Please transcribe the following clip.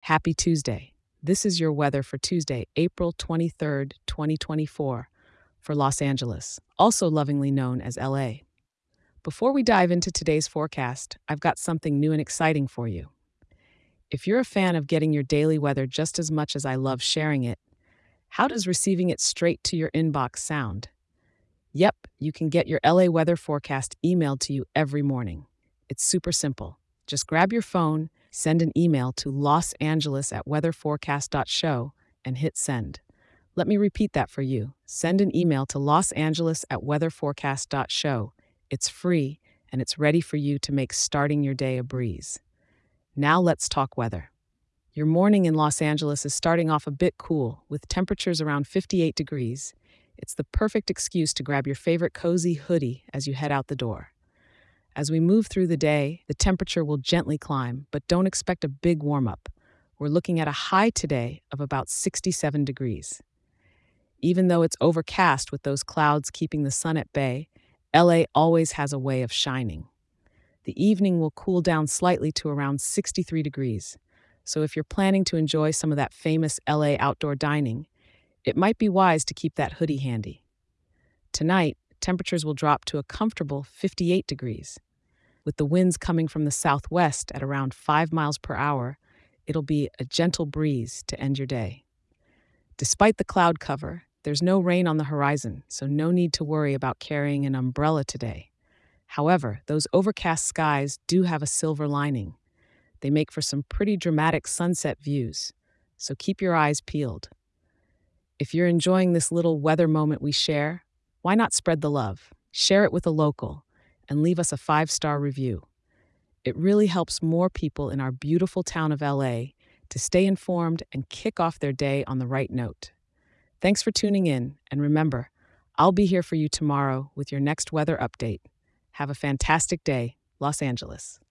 Happy Tuesday. This is your weather for Tuesday, April 23rd, 2024, for Los Angeles, also lovingly known as LA. Before we dive into today's forecast, I've got something new and exciting for you. If you're a fan of getting your daily weather just as much as I love sharing it, how does receiving it straight to your inbox sound? Yep, you can get your LA weather forecast emailed to you every morning. It's super simple. Just grab your phone, send an email to losangeles@weatherforecast.show, and hit send. Let me repeat that for you. Send an email to losangeles@weatherforecast.show. It's free, and it's ready for you to make starting your day a breeze. Now let's talk weather. Your morning in Los Angeles is starting off a bit cool, with temperatures around 58 degrees. It's the perfect excuse to grab your favorite cozy hoodie as you head out the door. As we move through the day, the temperature will gently climb, but don't expect a big warm-up. We're looking at a high today of about 67 degrees. Even though it's overcast with those clouds keeping the sun at bay, LA always has a way of shining. The evening will cool down slightly to around 63 degrees. So if you're planning to enjoy some of that famous LA outdoor dining, it might be wise to keep that hoodie handy. Tonight, temperatures will drop to a comfortable 58 degrees. With the winds coming from the southwest at around 5 miles per hour, it'll be a gentle breeze to end your day. Despite the cloud cover, there's no rain on the horizon, so no need to worry about carrying an umbrella today. However, those overcast skies do have a silver lining. They make for some pretty dramatic sunset views, so keep your eyes peeled. If you're enjoying this little weather moment we share, why not spread the love? Share it with a local and leave us a 5-star review. It really helps more people in our beautiful town of LA to stay informed and kick off their day on the right note. Thanks for tuning in, and remember, I'll be here for you tomorrow with your next weather update. Have a fantastic day, Los Angeles.